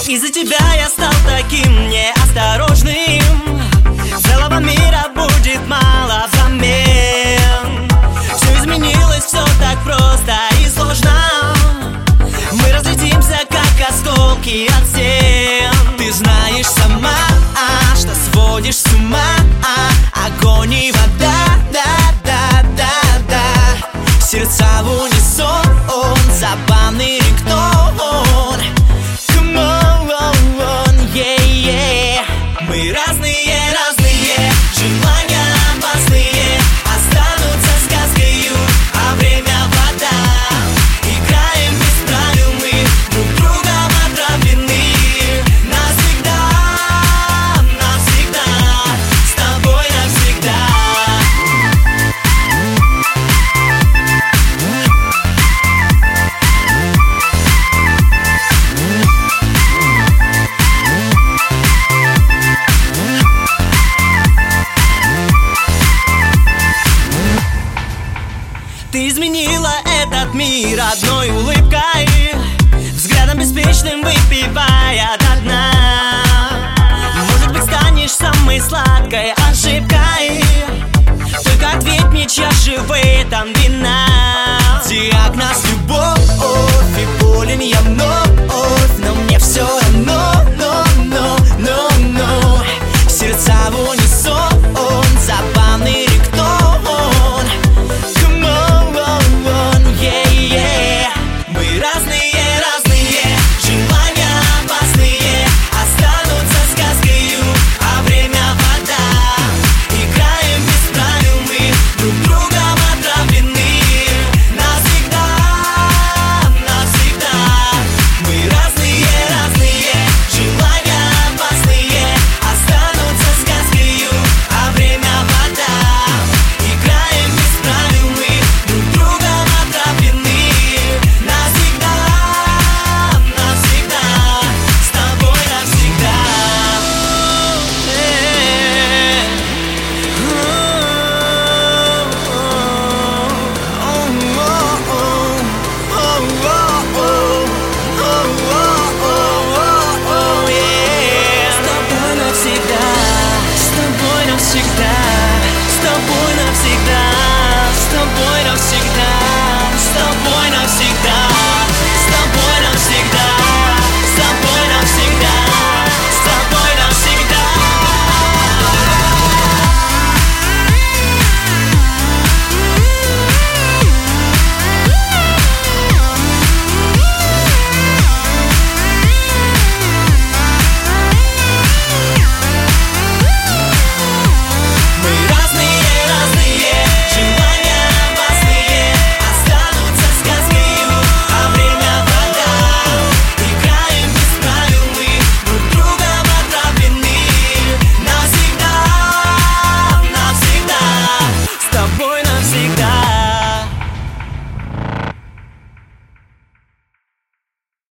Из-за тебя я стал таким неосторожным. Целого мира будет мало взамен. Все изменилось, все так просто и сложно. Мы разлетимся, как осколки от стен. Ты знаешь сама, что сводишь с ума. Огонь и вода, да. Сердца в унисон, забавный рингтон. Come on, yeah. Мы разные, желания опасные останутся сказкою, а время вода. Играем без правил мы, друг другом отравлены. Навсегда, с тобой навсегда. Ты изменила этот мир одной улыбкой, взглядом беспечным выпивая до дна. Может быть, станешь самой сладкой ошибкой. Только ответь мне, чья же в этом вина? Диагноз любовь, и болен я вновь.